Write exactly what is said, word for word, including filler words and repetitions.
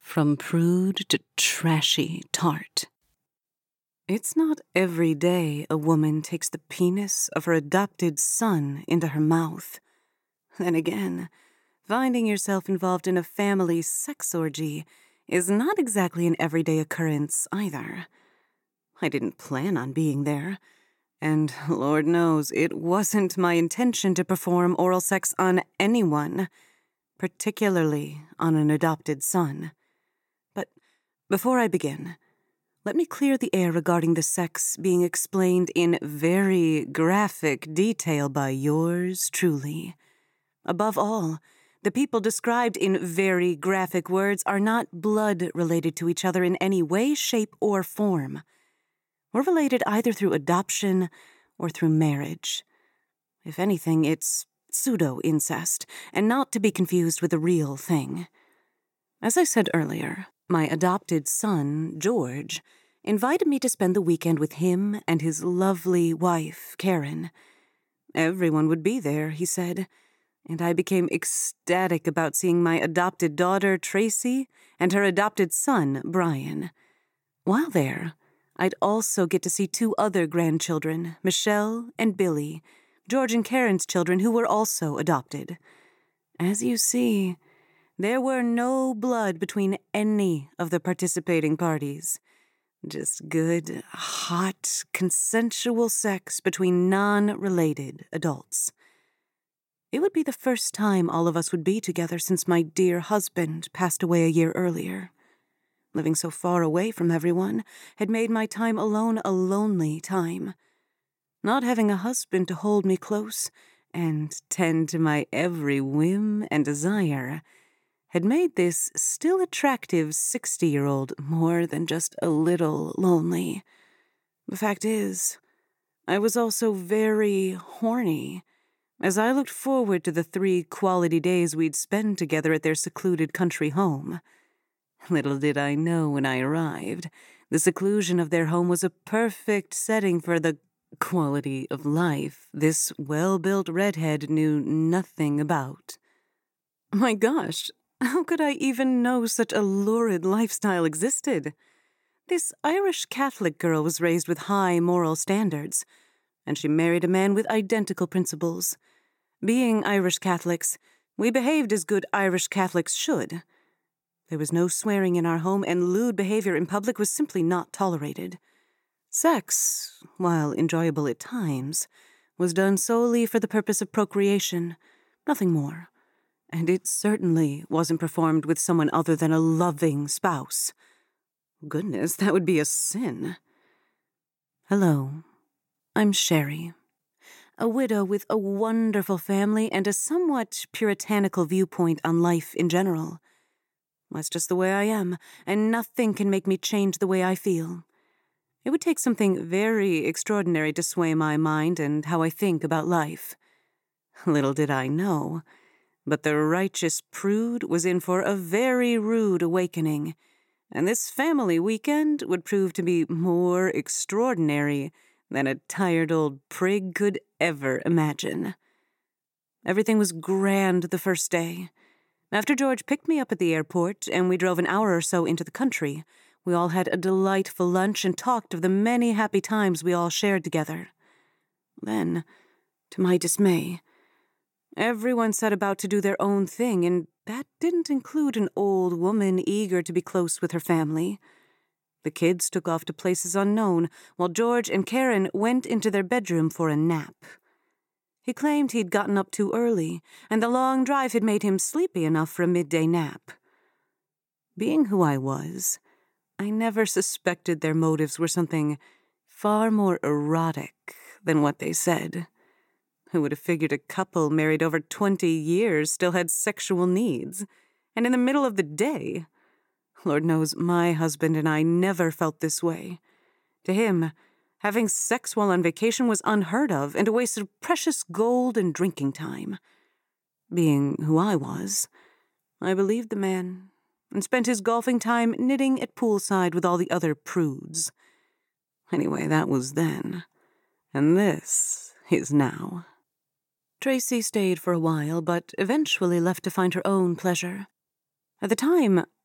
From prude to trashy tart. It's not every day a woman takes the penis of her adopted son into her mouth. Then again, finding yourself involved in a family sex orgy is not exactly an everyday occurrence either. I didn't plan on being there, and Lord knows it wasn't my intention to perform oral sex on anyone, particularly on an adopted son. But before I begin, let me clear the air regarding the sex being explained in very graphic detail by yours truly. Above all, the people described in very graphic words are not blood related to each other in any way, shape, or form. We're related either through adoption or through marriage. If anything, it's pseudo-incest, and not to be confused with the real thing. As I said earlier, my adopted son, George, invited me to spend the weekend with him and his lovely wife, Karen. Everyone would be there, he said, and I became ecstatic about seeing my adopted daughter, Tracy, and her adopted son, Brian. While there, I'd also get to see two other grandchildren, Michelle and Billy, George and Karen's children, who were also adopted. As you see, there were no blood between any of the participating parties. Just good, hot, consensual sex between non-related adults. It would be the first time all of us would be together since my dear husband passed away a year earlier. Living so far away from everyone had made my time alone a lonely time. Not having a husband to hold me close and tend to my every whim and desire had made this still attractive sixty-year-old more than just a little lonely. The fact is, I was also very horny, as I looked forward to the three quality days we'd spend together at their secluded country home. Little did I know when I arrived, the seclusion of their home was a perfect setting for the quality of life this well-built redhead knew nothing about. My gosh, how could I even know such a lurid lifestyle existed? This Irish Catholic girl was raised with high moral standards, and she married a man with identical principles. Being Irish Catholics, we behaved as good Irish Catholics should. There was no swearing in our home, and lewd behavior in public was simply not tolerated. Sex, while enjoyable at times, was done solely for the purpose of procreation, nothing more. And it certainly wasn't performed with someone other than a loving spouse. Goodness, that would be a sin. Hello, I'm Sherry, a widow with a wonderful family and a somewhat puritanical viewpoint on life in general. That's just the way I am, and nothing can make me change the way I feel. It would take something very extraordinary to sway my mind and how I think about life. Little did I know, but the righteous prude was in for a very rude awakening, and this family weekend would prove to be more extraordinary than a tired old prig could ever imagine. Everything was grand the first day. After George picked me up at the airport and we drove an hour or so into the country, we all had a delightful lunch and talked of the many happy times we all shared together. Then, to my dismay, everyone set about to do their own thing, and that didn't include an old woman eager to be close with her family. The kids took off to places unknown, while George and Karen went into their bedroom for a nap. He claimed he'd gotten up too early, and the long drive had made him sleepy enough for a midday nap. Being who I was, I never suspected their motives were something far more erotic than what they said. Who would have figured a couple married over twenty years still had sexual needs? And in the middle of the day? Lord knows my husband and I never felt this way. To him, having sex while on vacation was unheard of and a waste of precious gold and drinking time. Being who I was, I believed the man and spent his golfing time knitting at poolside with all the other prudes. Anyway, that was then. And this is now. Tracy stayed for a while, but eventually left to find her own pleasure. At the time,